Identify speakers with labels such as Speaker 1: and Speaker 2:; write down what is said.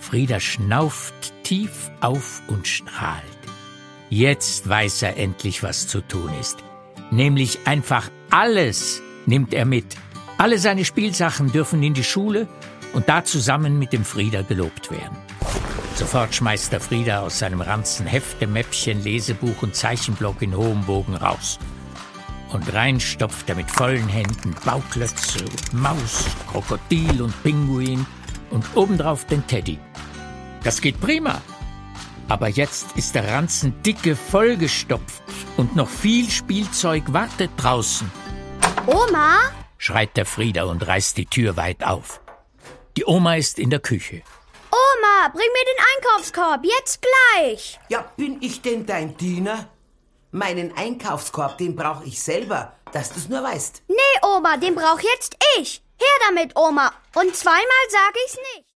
Speaker 1: Frieda schnauft tief auf und strahlt. Jetzt weiß er endlich, was zu tun ist. Nämlich einfach alles nimmt er mit. Alle seine Spielsachen dürfen in die Schule und da zusammen mit dem Frieda gelobt werden. Sofort schmeißt der Frieda aus seinem Ranzen Hefte, Mäppchen, Lesebuch und Zeichenblock in hohem Bogen raus. Und rein stopft er mit vollen Händen Bauklötze und Maus, Krokodil und Pinguin und obendrauf den Teddy. Das geht prima. Aber jetzt ist der Ranzen dicke vollgestopft und noch viel Spielzeug wartet draußen.
Speaker 2: Oma?
Speaker 1: Schreit der Frieda und reißt die Tür weit auf. Die Oma ist in der Küche.
Speaker 2: Oma, bring mir den Einkaufskorb, jetzt gleich.
Speaker 3: Ja, bin ich denn dein Diener? Meinen Einkaufskorb, den brauche ich selber, dass du's nur weißt.
Speaker 2: Nee, Oma, den brauch jetzt ich. Her damit, Oma. Und zweimal sag ich's nicht.